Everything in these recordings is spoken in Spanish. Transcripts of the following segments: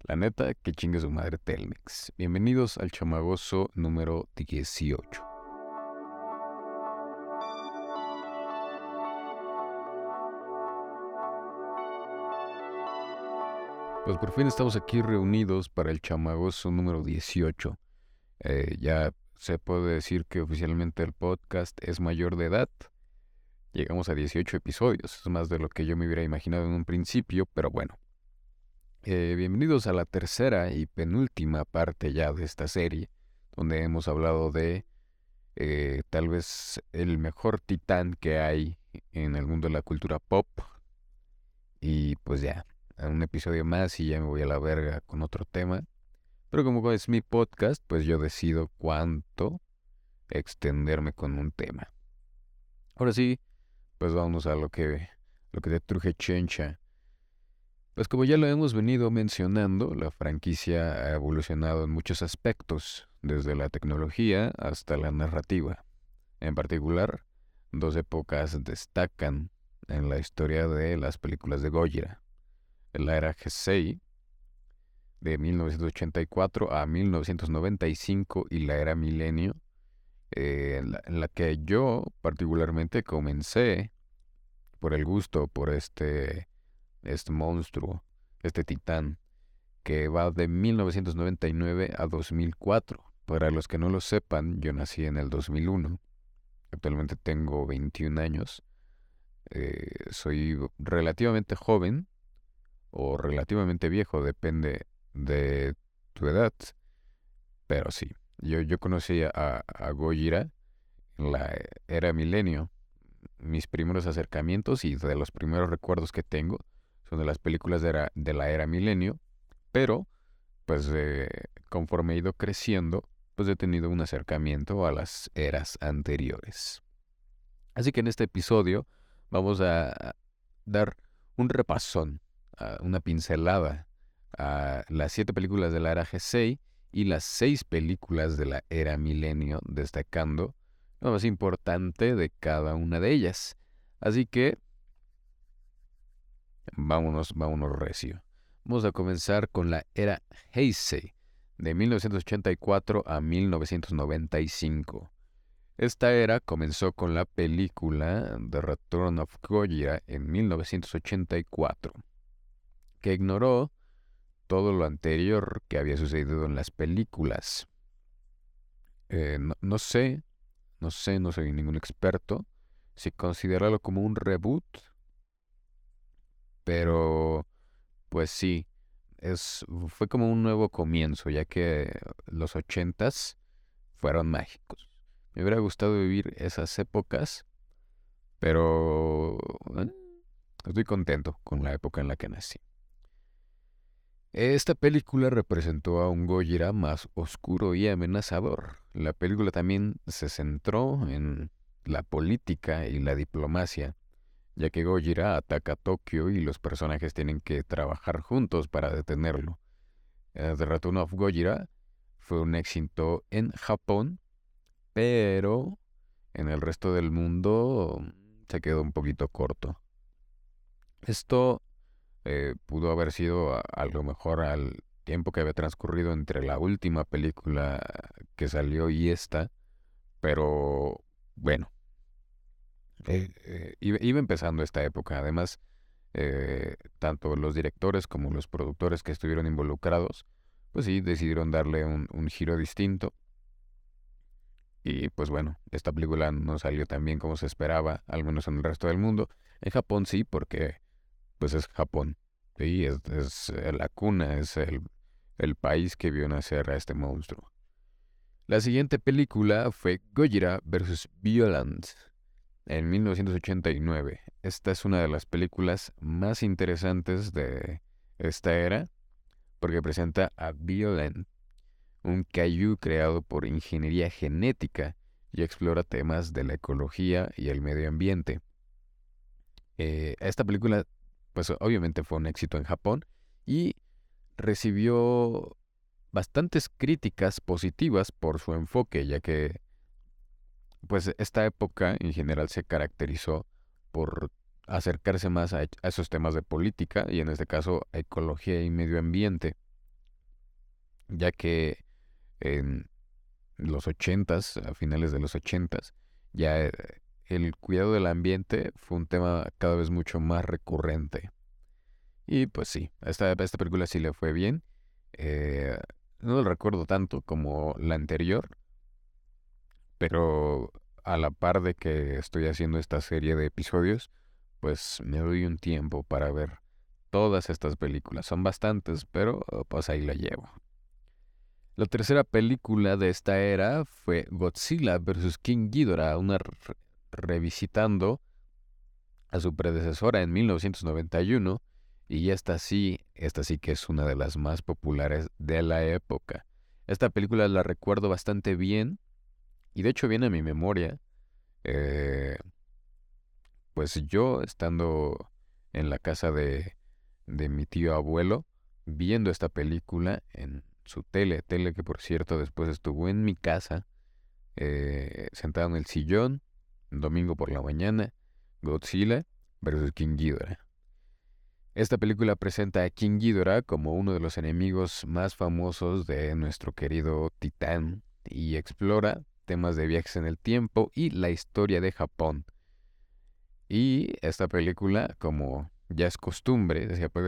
La neta, que chingue su madre Telmex. Bienvenidos al chamagoso número 18. Pues por fin estamos aquí reunidos para el chamagoso número 18. Ya se puede decir que oficialmente el podcast es mayor de edad. Llegamos a 18 episodios. Es más de lo que yo me hubiera imaginado en un principio, pero bueno. Bienvenidos a la tercera y penúltima parte ya de esta serie, donde hemos hablado de tal vez el mejor titán que hay en el mundo de la cultura pop. Y pues ya, un episodio más y ya me voy a la verga con otro tema. Pero como es mi podcast, pues yo decido cuánto extenderme con un tema. Ahora sí, pues vamos a lo que te truje chencha. Pues como ya lo hemos venido mencionando, la franquicia ha evolucionado en muchos aspectos, desde la tecnología hasta la narrativa. En particular, dos épocas destacan en la historia de las películas de Gojira. La era Heisei, de 1984 a 1995, y la era Milenio, en la que yo particularmente comencé por el gusto por este monstruo, este titán, que va de 1999 a 2004. Para los que no lo sepan, yo nací en el 2001. Actualmente tengo 21 años. Soy relativamente joven o relativamente viejo, depende de tu edad. Pero sí, yo conocí a Gojira en la era Milenio. Mis primeros acercamientos y de los primeros recuerdos que tengo son de las películas de la era Milenio. Pero, pues conforme he ido creciendo, pues he tenido un acercamiento a las eras anteriores. Así que en este episodio vamos a dar un repasón, una pincelada a las 7 películas de la era Heisei y las 6 películas de la era Milenio, destacando lo más importante de cada una de ellas. Así que vámonos recio. Vamos a comenzar con la era Heisei, de 1984 a 1995. Esta era comenzó con la película The Return of Gojira en 1984, que ignoró todo lo anterior que había sucedido en las películas. No soy ningún experto si considerarlo como un reboot, pero pues sí, fue como un nuevo comienzo, ya que los 80s fueron mágicos. Me hubiera gustado vivir esas épocas, pero estoy contento con la época en la que nací. Esta película representó a un Gojira más oscuro y amenazador. La película también se centró en la política y la diplomacia, ya que Gojira ataca a Tokio y los personajes tienen que trabajar juntos para detenerlo. The Return of Gojira fue un éxito en Japón, pero en el resto del mundo se quedó un poquito corto. Esto pudo haber sido a lo mejor al tiempo que había transcurrido entre la última película que salió y esta, pero bueno, iba empezando esta época. Además, tanto los directores como los productores que estuvieron involucrados, pues sí, decidieron darle un giro distinto. Y pues bueno, esta película no salió tan bien como se esperaba, al menos en el resto del mundo. En Japón sí, porque pues es Japón. Sí, es la cuna, es el país que vio nacer a este monstruo. La siguiente película fue Gojira vs. Violent en 1989. Esta es una de las películas más interesantes de esta era porque presenta a Violent, un kaiju creado por ingeniería genética y explora temas de la ecología y el medio ambiente. Esta película, pues obviamente fue un éxito en Japón y recibió bastantes críticas positivas por su enfoque, ya que pues esta época en general se caracterizó por acercarse más a esos temas de política y en este caso a ecología y medio ambiente. ya que en los ochentas, a finales de los ochentas, ya el cuidado del ambiente fue un tema cada vez mucho más recurrente. Y pues sí, a esta película sí le fue bien. Eh, no lo recuerdo tanto como la anterior, pero a la par de que estoy haciendo esta serie de episodios, pues me doy un tiempo para ver todas estas películas. Son bastantes, pero pues ahí la llevo. La tercera película de esta era fue Godzilla vs. King Ghidorah, revisitando a su predecesora en 1991, y esta sí que es una de las más populares de la época. Esta película la recuerdo bastante bien, y de hecho viene a mi memoria, eh, pues yo estando en la casa de mi tío abuelo, viendo esta película en su tele que por cierto después estuvo en mi casa, sentado en el sillón, un domingo por la mañana, Godzilla versus King Ghidorah. Esta película presenta a King Ghidorah como uno de los enemigos más famosos de nuestro querido Titán y explora temas de viajes en el tiempo y la historia de Japón. Y esta película, como ya es costumbre,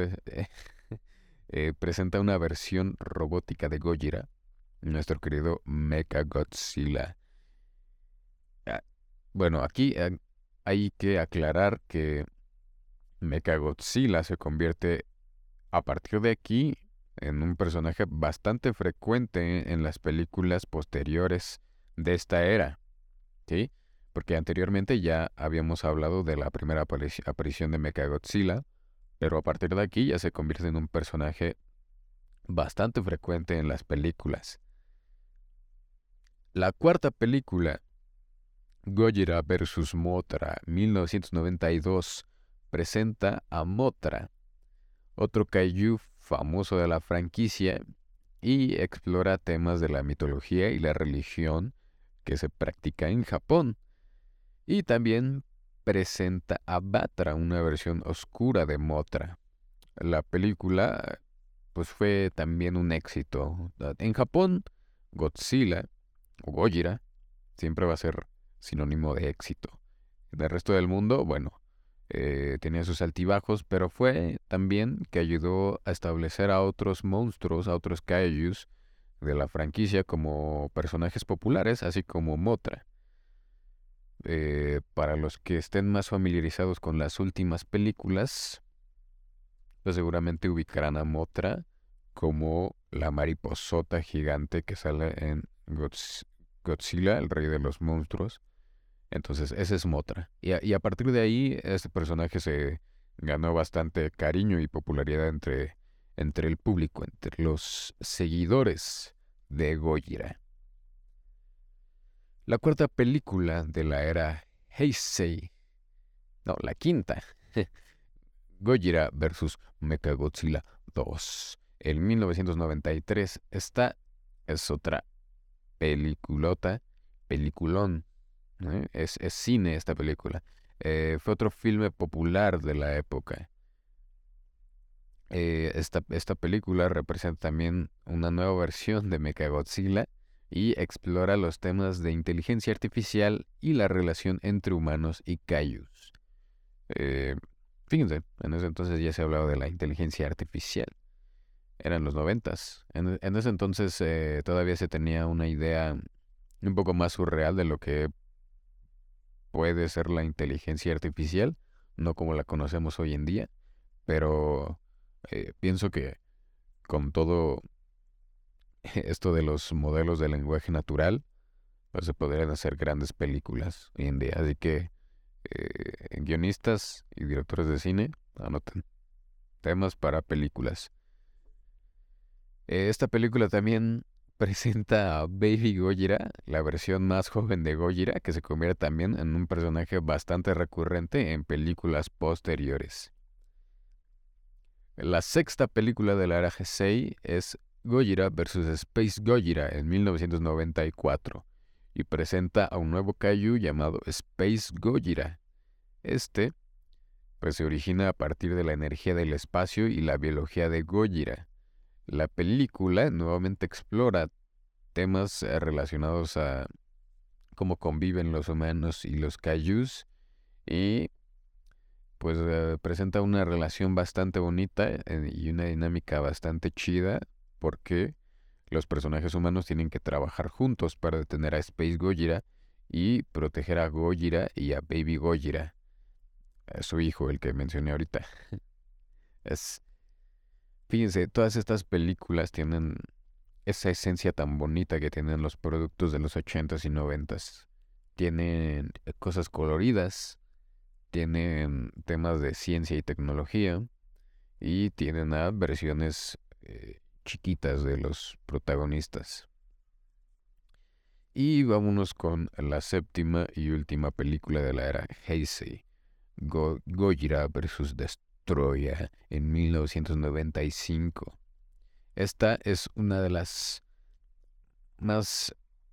presenta una versión robótica de Gojira, nuestro querido Mechagodzilla. Ah, Bueno, aquí hay que aclarar que Mechagodzilla se convierte a partir de aquí en un personaje bastante frecuente en las películas posteriores de esta era, ¿sí? Porque anteriormente ya habíamos hablado de la primera aparición de Mechagodzilla, pero a partir de aquí ya se convierte en un personaje bastante frecuente en las películas. La cuarta película, Gojira vs. Mothra, 1992, presenta a Mothra, otro kaiju famoso de la franquicia, y explora temas de la mitología y la religión que se practica en Japón. Y también presenta a Batra, una versión oscura de Mothra. La película pues fue también un éxito. En Japón, Godzilla o Gojira siempre va a ser sinónimo de éxito. En el resto del mundo, bueno, tenía sus altibajos, pero fue también que ayudó a establecer a otros monstruos, a otros kaijus de la franquicia como personajes populares, así como Mothra. Para los que estén más familiarizados con las últimas películas, pues seguramente ubicarán a Mothra como la mariposota gigante que sale en Godzilla, el rey de los monstruos. Entonces, ese es Mothra. Y a partir de ahí, este personaje se ganó bastante cariño y popularidad entre el público, entre los seguidores de Gojira. La cuarta película de la era Heisei, no, la quinta, Gojira vs. Mechagodzilla 2, en 1993. Esta es otra peliculón. Es cine esta película. Fue otro filme popular de la época. Esta película representa también una nueva versión de Mechagodzilla y explora los temas de inteligencia artificial y la relación entre humanos y kaijus. Eh, Fíjense, en ese entonces ya se hablaba de la inteligencia artificial. Eran los noventas. En ese entonces todavía se tenía una idea un poco más surreal de lo que puede ser la inteligencia artificial, no como la conocemos hoy en día, pero pienso que con todo esto de los modelos de lenguaje natural, pues se podrían hacer grandes películas hoy en día. Así que guionistas y directores de cine, anoten temas para películas. Esta película también presenta a Baby Gojira, la versión más joven de Gojira, que se convierte también en un personaje bastante recurrente en películas posteriores. La sexta película de la era Heisei es Gojira vs. Space Gojira en 1994 y presenta a un nuevo kaiju llamado Space Gojira. Pues se origina a partir de la energía del espacio y la biología de Gojira. La película nuevamente explora temas relacionados a cómo conviven los humanos y los kaijus y pues presenta una relación bastante bonita y una dinámica bastante chida porque los personajes humanos tienen que trabajar juntos para detener a Space Gojira y proteger a Gojira y a Baby Gojira, a su hijo, el que mencioné ahorita. Es, fíjense, todas estas películas tienen esa esencia tan bonita que tienen los productos de los 80s y 90s. Tienen cosas coloridas, tienen temas de ciencia y tecnología y tienen versiones chiquitas de los protagonistas. Y vámonos con la séptima y última película de la era Heisei, Gojira vs. Destroya en 1995. Esta es una de las más...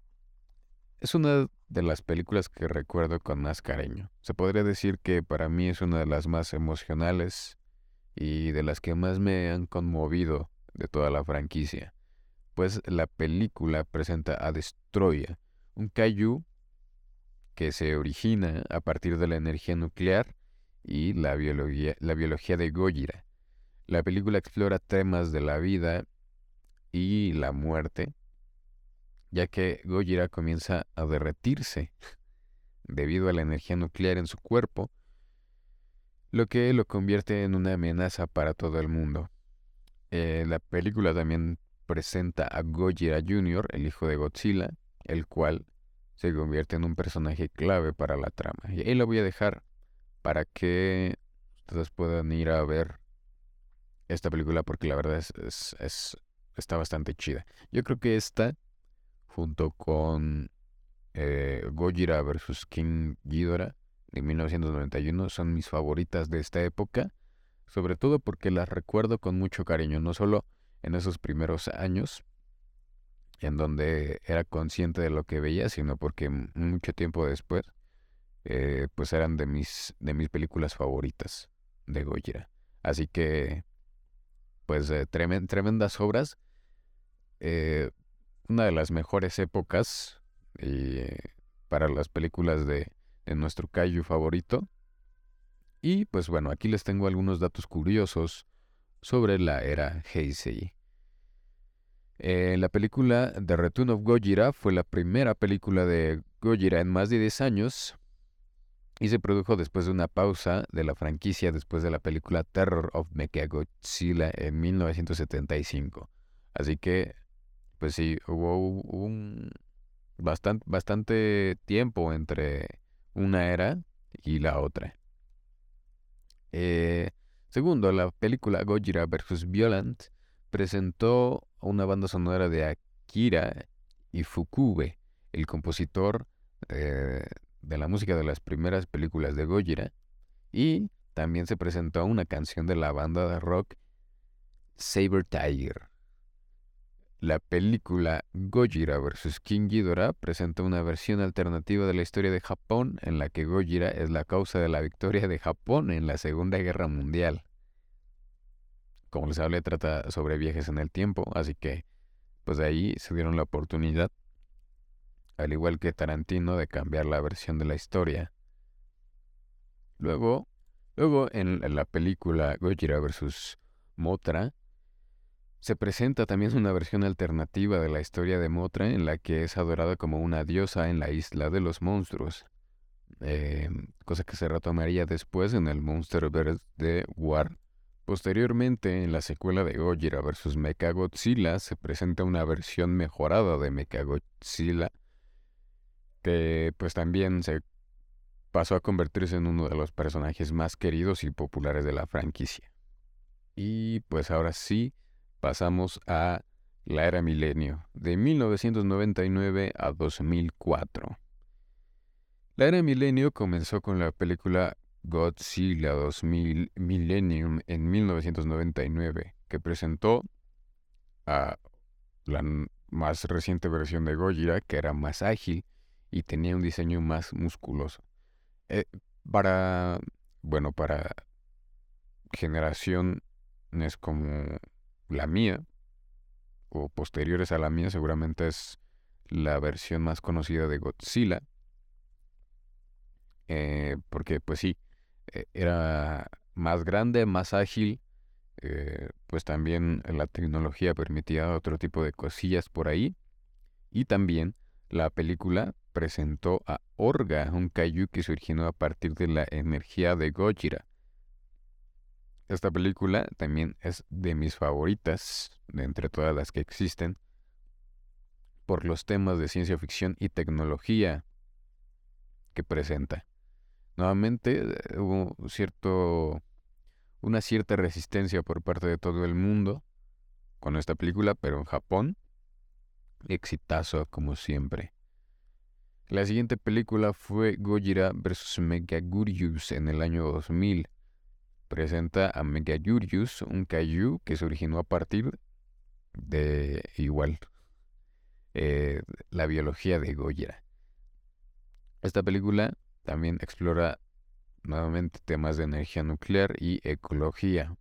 Es una de las películas que recuerdo con más cariño. Se podría decir que para mí es una de las más emocionales y de las que más me han conmovido de toda la franquicia. Pues la película presenta a Destroya, un kaiju que se origina a partir de la energía nuclear y la biología de Gojira. La película explora temas de la vida y la muerte, ya que Gojira comienza a derretirse debido a la energía nuclear en su cuerpo, lo que lo convierte en una amenaza para todo el mundo. La película también presenta a Gojira Jr., el hijo de Godzilla, el cual se convierte en un personaje clave para la trama. Y ahí lo voy a dejar para que ustedes puedan ir a ver esta película porque la verdad está bastante chida. Yo creo que esta, junto con Gojira vs. King Ghidorah de 1991, son mis favoritas de esta época, sobre todo porque las recuerdo con mucho cariño, no solo en esos primeros años, en donde era consciente de lo que veía, sino porque mucho tiempo después, pues eran de mis películas favoritas de Gojira. Así que, pues, tremendas obras. eh, una de las mejores épocas eh, para las películas de nuestro kaiju favorito. Y pues bueno, aquí les tengo algunos datos curiosos sobre la era Heisei. La película The Return of Gojira fue la primera película de Gojira en más de 10 años y se produjo después de una pausa de la franquicia después de la película Terror of Mechagodzilla en 1975. Así que, pues sí, hubo un bastante tiempo entre una era y la otra. Eh, Segundo, la película Gojira vs. Violent presentó una banda sonora de Akira Ifukube, el compositor eh, de la música de las primeras películas de Gojira, y también se presentó una canción de la banda de rock Saber Tiger. La película Gojira vs. King Ghidorah presenta una versión alternativa de la historia de Japón en la que Gojira es la causa de la victoria de Japón en la Segunda Guerra Mundial. Como les hablé, trata sobre viajes en el tiempo, así que pues de ahí se dieron la oportunidad, al igual que Tarantino, de cambiar la versión de la historia. Luego en la película Gojira vs. Mothra, se presenta también una versión alternativa de la historia de Mothra en la que es adorada como una diosa en la isla de los monstruos, cosa que se retomaría después en el Monsterverse de War. Posteriormente, en la secuela de Gojira vs. Mechagodzilla, se presenta una versión mejorada de Mechagodzilla que pues también se pasó a convertirse en uno de los personajes más queridos y populares de la franquicia. Y pues ahora sí, pasamos a la era milenio, de 1999 a 2004. La era milenio comenzó con la película Godzilla 2000 Millennium en 1999, que presentó a la más reciente versión de Gojira, que era más ágil y tenía un diseño más musculoso. Eh, para, para generaciones como la mía, o posteriores a la mía, seguramente es la versión más conocida de Godzilla, porque pues sí, era más grande, más ágil, pues también la tecnología permitía otro tipo de cosillas por ahí, y también la película presentó a Orga, un kaiju que se originó a partir de la energía de Gojira. Esta película también es de mis favoritas, de entre todas las que existen, por los temas de ciencia ficción y tecnología que presenta. Nuevamente hubo una cierta resistencia por parte de todo el mundo con esta película, pero en Japón, exitazo como siempre. La siguiente película fue Gojira vs. Megaguirus en el año 2000. Presenta a Megaguirus, un kaiju que se originó a partir de igual la biología de Gojira. Esta película también explora nuevamente temas de energía nuclear y ecología.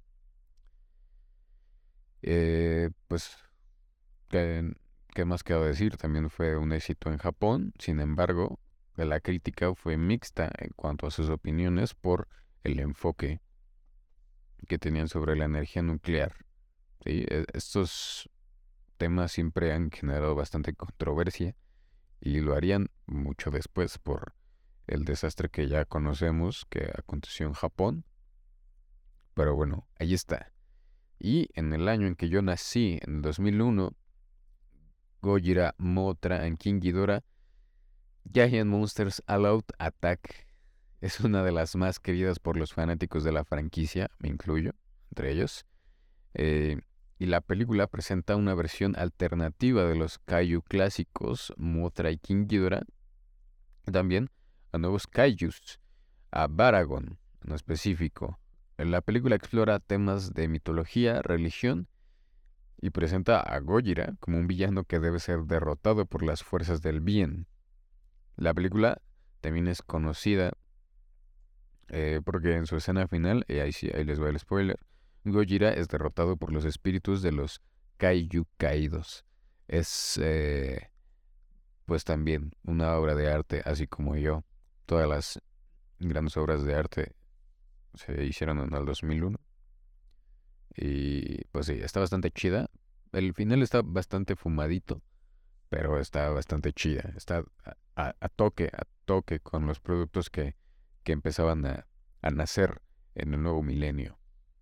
Pues, ¿qué más quiero decir? También fue un éxito en Japón. Sin embargo, la crítica fue mixta en cuanto a sus opiniones por el enfoque que tenían sobre la energía nuclear. ¿Sí? Estos temas siempre han generado bastante controversia y lo harían mucho después por el desastre que ya conocemos que aconteció en Japón. Pero bueno, ahí está. Y en el año en que yo nací, en el 2001, Gojira Mothra and King Ghidorah Giant Monsters All Out Attack es una de las más queridas por los fanáticos de la franquicia, me incluyo, entre ellos. Y la película presenta una versión alternativa de los kaiju clásicos Mothra y King Ghidorah, también a nuevos kaijus, a Baragon en específico. La película explora temas de mitología, religión y presenta a Gojira como un villano que debe ser derrotado por las fuerzas del bien. La película también es conocida porque en su escena final, ahí les va el spoiler, Gojira es derrotado por los espíritus de los kaiju caídos. Es pues también una obra de arte, así como yo. Todas las grandes obras de arte se hicieron en el 2001. Y pues sí, está bastante chida. El final está bastante fumadito, pero está bastante chida. Está a toque con los productos que empezaban a nacer en el nuevo milenio.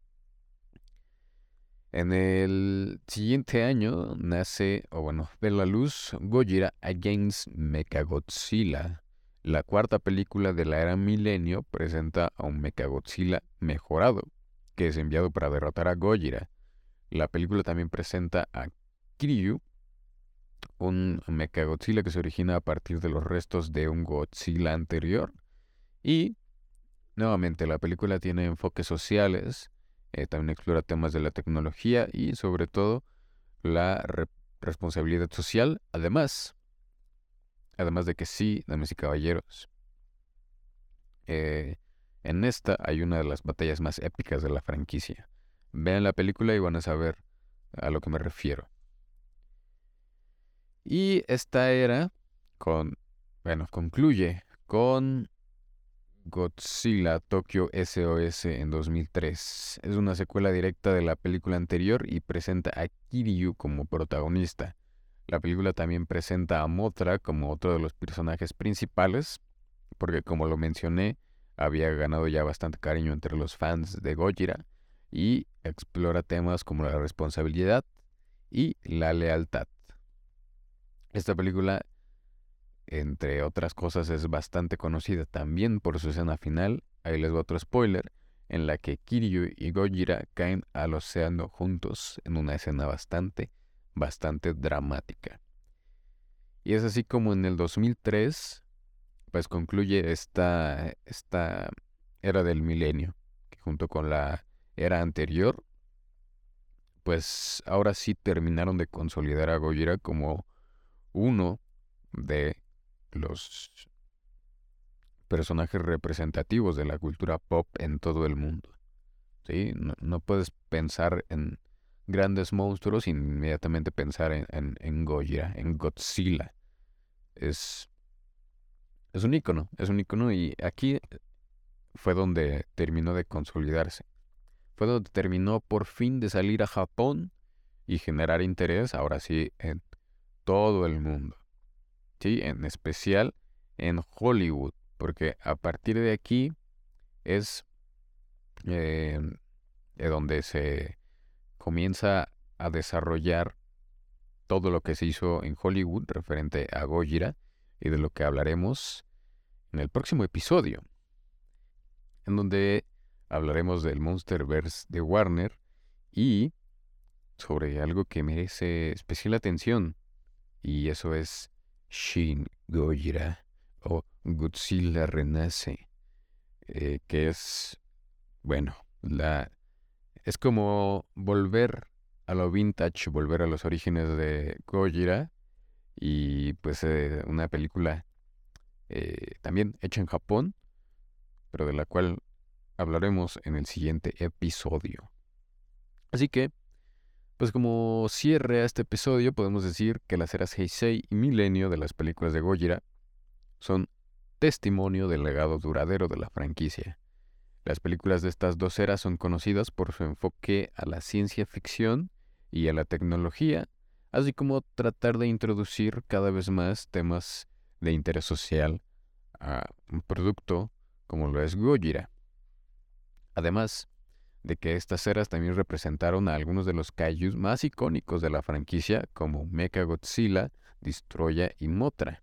En el siguiente año nace, ve la luz, Gojira Against Mechagodzilla. La cuarta película de la era milenio presenta a un Mechagodzilla mejorado, que es enviado para derrotar a Gojira. La película también presenta a Kiryu, un Mechagodzilla que se origina a partir de los restos de un Godzilla anterior. Y, nuevamente, la película tiene enfoques sociales, también explora temas de la tecnología y, sobre todo, la responsabilidad social. Además de que sí, damas y caballeros, en esta hay una de las batallas más épicas de la franquicia. Vean la película y van a saber a lo que me refiero. Y esta era concluye con Godzilla Tokyo SOS en 2003. Es una secuela directa de la película anterior y presenta a Kiryu como protagonista. La película también presenta a Mothra como otro de los personajes principales, porque como lo mencioné, había ganado ya bastante cariño entre los fans de Gojira y explora temas como la responsabilidad y la lealtad. Esta película, entre otras cosas, es bastante conocida también por su escena final, ahí les va otro spoiler, en la que Kiryu y Gojira caen al océano juntos en una escena bastante dramática. Y es así como en el 2003, pues concluye esta era del milenio, que junto con la era anterior, pues ahora sí terminaron de consolidar a Gojira como uno de los personajes representativos de la cultura pop en todo el mundo. ¿Sí? No puedes pensar en grandes monstruos, inmediatamente pensar en Gojira, en Godzilla. Es, es un ícono y aquí fue donde terminó de consolidarse. Fue donde terminó por fin de salir a Japón y generar interés, ahora sí, en todo el mundo. Sí, en especial en Hollywood, porque a partir de aquí es eh, donde se comienza a desarrollar todo lo que se hizo en Hollywood referente a Gojira y de lo que hablaremos en el próximo episodio, en donde hablaremos del Monsterverse de Warner y sobre algo que merece especial atención, y eso es Shin Gojira o Godzilla Renace, que es, bueno, es como volver a lo vintage, volver a los orígenes de Gojira, y pues una película también hecha en Japón, pero de la cual hablaremos en el siguiente episodio. Así que, pues como cierre a este episodio, podemos decir que las eras Heisei y Milenio de las películas de Gojira son testimonio del legado duradero de la franquicia. Las películas de estas dos eras son conocidas por su enfoque a la ciencia ficción y a la tecnología, así como tratar de introducir cada vez más temas de interés social a un producto como lo es Gojira. Además de que estas eras también representaron a algunos de los kaijus más icónicos de la franquicia, como Mechagodzilla, Destoroyah y Mothra.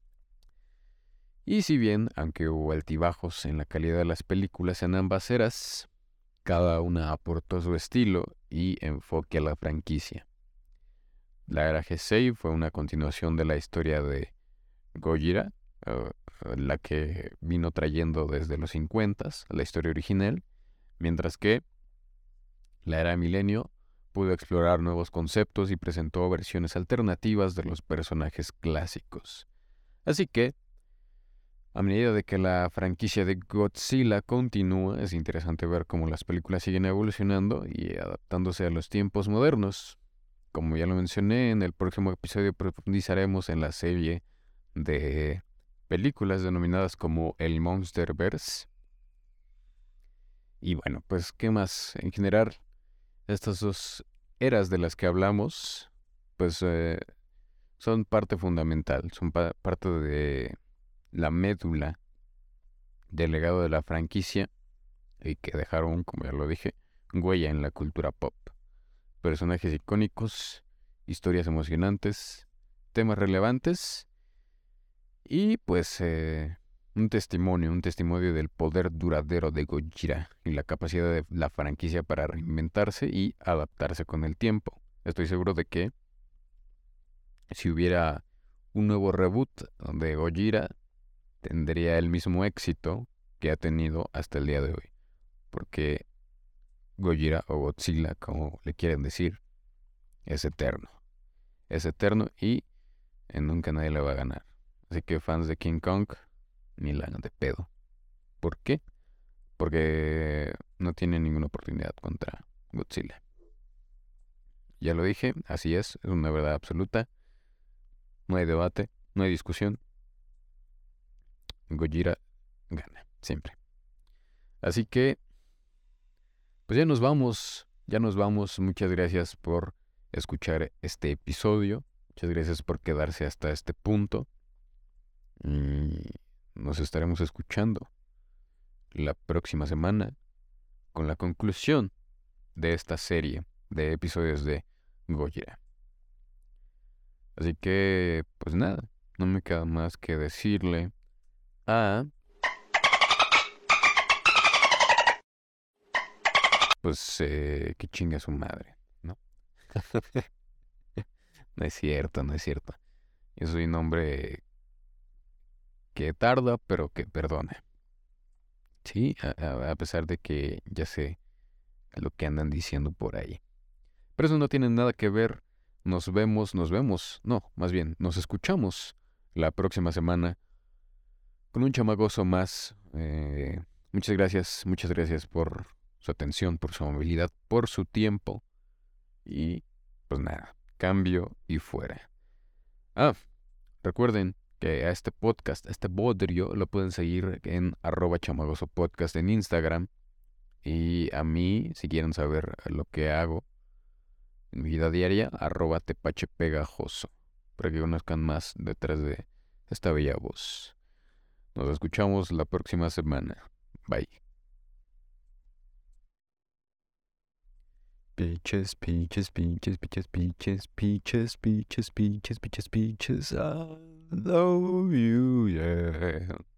Y si bien, aunque hubo altibajos en la calidad de las películas en ambas eras, cada una aportó su estilo y enfoque a la franquicia. La era Heisei fue una continuación de la historia de Gojira, la que vino trayendo desde los 50, la historia original, mientras que la era Milenio pudo explorar nuevos conceptos y presentó versiones alternativas de los personajes clásicos. Así que, a medida de que la franquicia de Godzilla continúa, es interesante ver cómo las películas siguen evolucionando y adaptándose a los tiempos modernos. Como ya lo mencioné, en el próximo episodio profundizaremos en la serie de películas denominadas como el Monsterverse. Y bueno, pues, ¿qué más? En general, estas dos eras de las que hablamos, pues son parte fundamental, son parte de la médula del legado de la franquicia y que dejaron, como ya lo dije, huella en la cultura pop. Personajes icónicos, historias emocionantes, temas relevantes y pues un testimonio del poder duradero de Gojira y la capacidad de la franquicia para reinventarse y adaptarse con el tiempo. Estoy seguro de que si hubiera un nuevo reboot de Gojira, tendría el mismo éxito que ha tenido hasta el día de hoy. Porque Gojira o Godzilla, como le quieren decir, es eterno. Es eterno y nunca nadie le va a ganar. Así que fans de King Kong, ni la hagan de pedo. ¿Por qué? Porque no tienen ninguna oportunidad contra Godzilla. Ya lo dije, así es una verdad absoluta. No hay debate, no hay discusión. Gojira gana, siempre. Así que, pues ya nos vamos. Muchas gracias por escuchar este episodio. Muchas gracias por quedarse hasta este punto. Y nos estaremos escuchando la próxima semana con la conclusión de esta serie de episodios de Gojira. Así que, pues nada, no me queda más que decirle pues que chinga su madre, ¿no? No es cierto, no es cierto. Yo soy un hombre que tarda, pero que perdona. Sí, a pesar de que ya sé lo que andan diciendo por ahí. Pero eso no tiene nada que ver. Nos vemos, no, más bien, nos escuchamos la próxima semana con un chamagoso más. Muchas gracias por su atención, por su amabilidad, por su tiempo. Y pues nada, cambio y fuera. Ah, recuerden que a este podcast, a este bodrio, lo pueden seguir en @chamagosopodcast en Instagram. Y a mí, si quieren saber lo que hago en mi vida diaria, @tepachepegajoso, para que conozcan más detrás de esta bella voz. Nos escuchamos la próxima semana. Bye. Peaches, peaches, peaches, peaches, peaches, peaches, peaches, peaches, peaches, peaches, I love you, yeah.